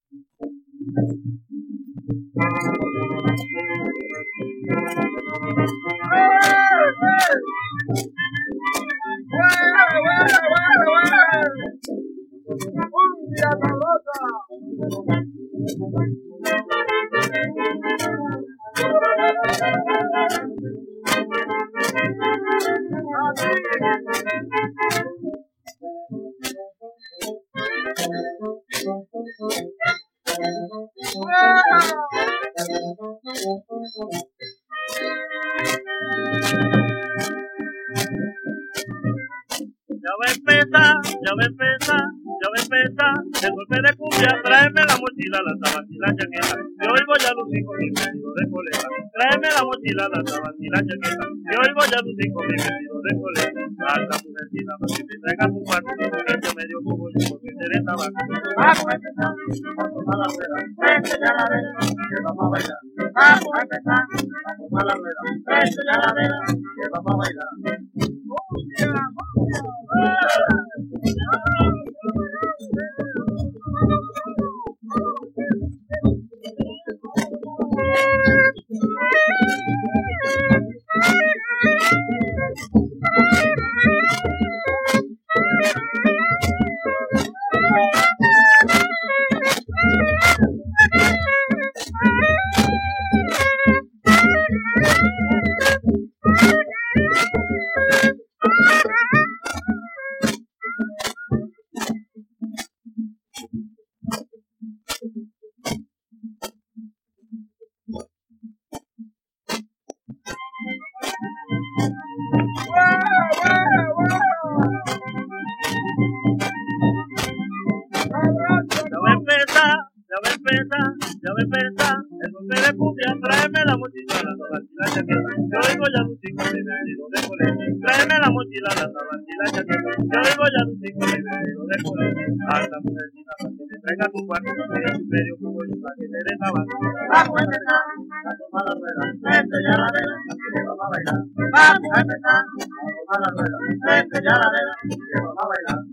El golpe de cumbia, tráeme la mochila, la sábana y la chaqueta. Que hoy voy a lucir con mi vestido de coleta. Tráeme la mochila, la sábana y la chaqueta. Que hoy voy a lucir con mi vestido de coleta. Hasta mujercita, para que me traiga tu cuarto, porque yo medio como yo, porque seré tabaco. Vamos a empezar, vamos a la rueda, vete ya la vela, que vamos a bailar. Vamos a empezar, vamos a la rueda, vete ya la vela, que vamos a bailar. Ya me pesa, el golpe de cumbia, tráeme la mochila, la sábana y la chaqueta. Yo hoy voy a lucir con mi vestido de coleta. Tráeme la mochila, la sábana y la chaqueta. Yo hoy voy a lucir con mi vestido de coleta. Hasta mujercita, para que me traiga tu cuarto, porque es un medio como yo, para que te dé tabaco. Vamos a empezar, vamos a la rueda, vete ya la vela, que vamos a bailar. Vamos a empezar, vamos a la rueda, vete ya la vela, que vamos a bailar.